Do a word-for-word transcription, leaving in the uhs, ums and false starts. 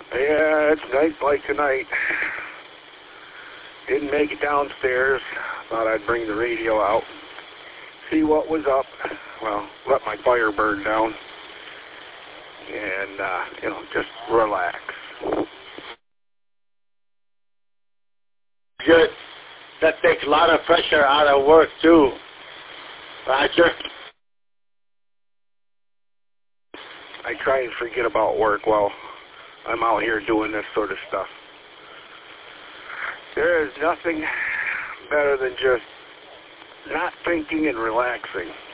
Yeah, it's nights like tonight. Didn't make it downstairs. Thought I'd bring the radio out, see what was up. Well, let my fire burn down, and, uh, you know, just relax. Good. That takes a lot of pressure out of work, too. Roger? I try and forget about work while I'm out here doing this sort of stuff. There is nothing better than just not thinking and relaxing.